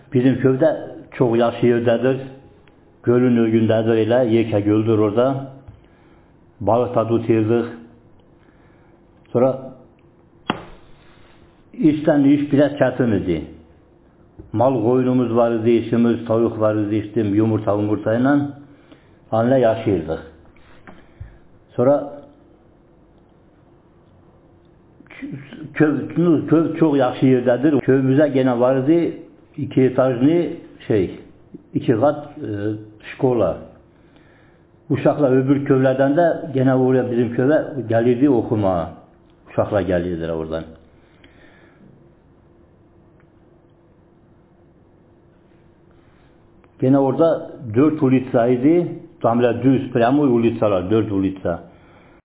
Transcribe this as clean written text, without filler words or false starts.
Bizim köyde çok yaşlı yerdedir. Gölün ögündedir öyle. Yeke göldür orada. Balık da tutuyorduk. Sonra işten iş biraz çetin idi. Mal koyunumuz vardı, işimiz, tavuk vardı, iştim, yumurtayla anne yaşıyorduk. Sonra köy çok yaxşı yerdedir. Köyümüze gene vardı 2 etajlı iki kat şkola. Uşaklar öbür köylerden de gene oraya bizim köye gelirdi okumaya. Uşaklar gelirdiler oradan. Gene orada 4 ulica idi. Tam böyle düz, pramo ulicalar, 4 ulica.